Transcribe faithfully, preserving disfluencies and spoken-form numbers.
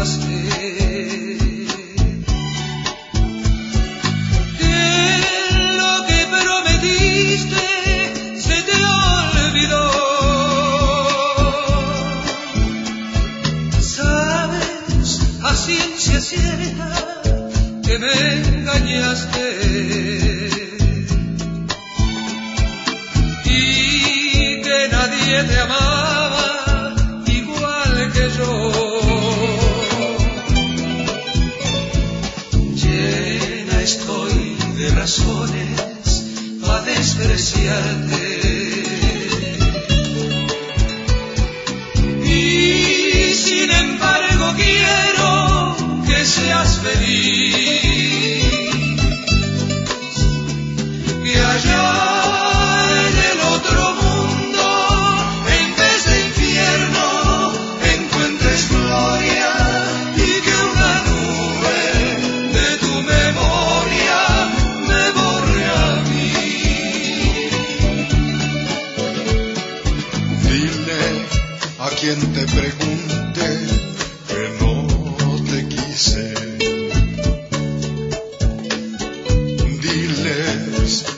engañaste, que lo que prometiste se te olvidó. Sabes a ciencia cierta que me engañaste y que nadie te amaba igual que yo. Llena estoy de razones para despreciarte y sin embargo quiero que seas feliz. Que allá en el otro mundo, en vez de infierno, encuentres gloria y que una nube de tu memoria me borre a mí. Dile a quien te pregunte que no te quise. Diles